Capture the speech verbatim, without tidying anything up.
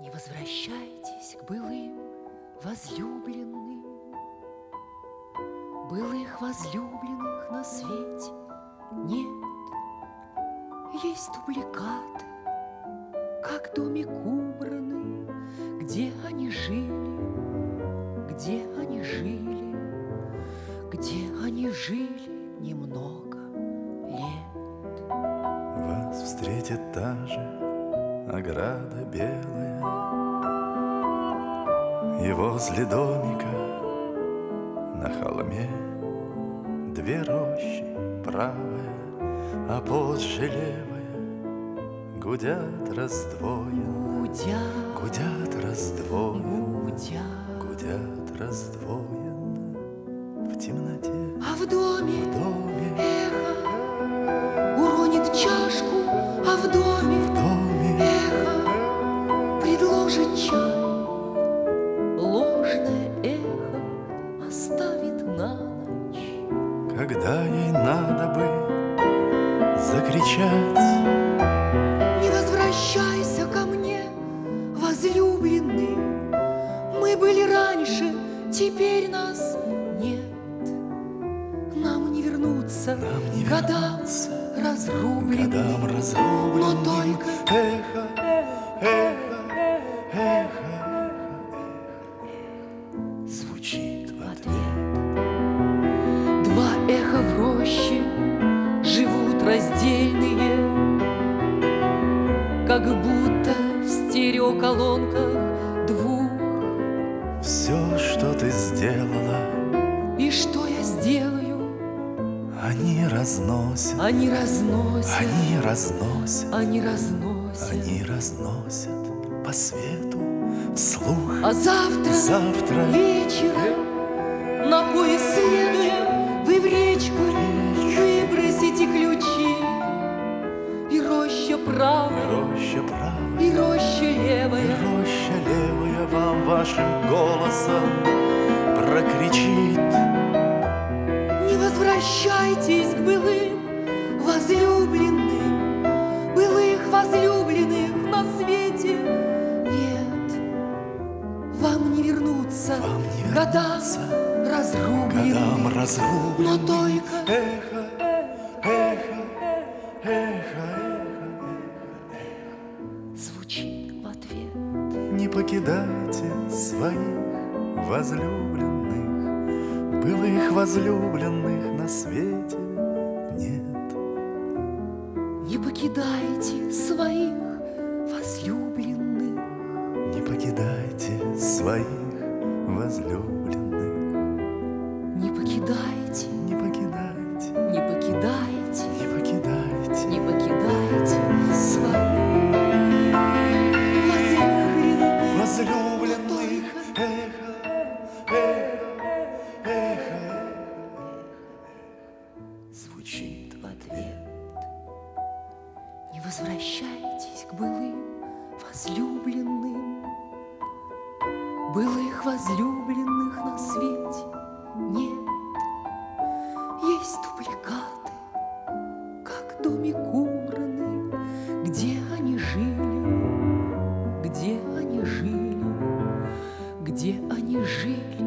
Не возвращайтесь к былым возлюбленным. Былых возлюбленных на свете нет. Есть дубликаты, как домик убранный, где они жили, где они жили, где они жили немного лет. Вас встретит та же ограда белая, и возле домика на холме две рощи, правая, а позже левая, гудят раздвоенно, Гудят, гудят раздвоенно, гудят. гудят раздвоенно в темноте. А в доме, В доме, эхо уронит чашку, а в доме, в доме эхо предложит чай. Ложное эхо оставит на ночь. когда ей надо бы закричать: Не возвращайся ко мне, возлюбленный. Мы были раньше, теперь нас нет. Нам не вернуться нам не годам вернуться разрубленным. годам разрубленным. Но только эхо, эхо, эхо, звучит в ответ. два эха в роще живут раздельные, как будто в стереоколонках двух. Все, что ты сделала, И что я сделаю? они разносят, Они разносят, они разносят, они разносят. они разносят по свету вслух. А завтра, Завтра вечером, на поезд следуя, вы в речку выбросите ключи. И роща правая, роща правая, и роща левая, роща левая вам вашим голосом прокричит: не возвращайтесь к былым возлюбленным. Былых возлюбленных на свете нет. Вам не вернуться Вам не годам вернуться разрубленным. годам Но разрубленным. только Эхо, эхо, эхо, звучит в ответ. не покидайте своих возлюбленных. Былых возлюбленных на свете нет. Не покидайте своих возлюбленных. Не покидайте своих возлюбленных. Не покидайте, Не покидайте, не покидайте, не покидайте не покидайте своих возлюбленных. возлюбленных. Эхо, эхо, эхо, Звучит в ответ. Не возвращайтесь к былым возлюбленным. Былых возлюбленных на свете нет. Есть дубликаты, как домик убранный, где они жили, где они жили, где они жили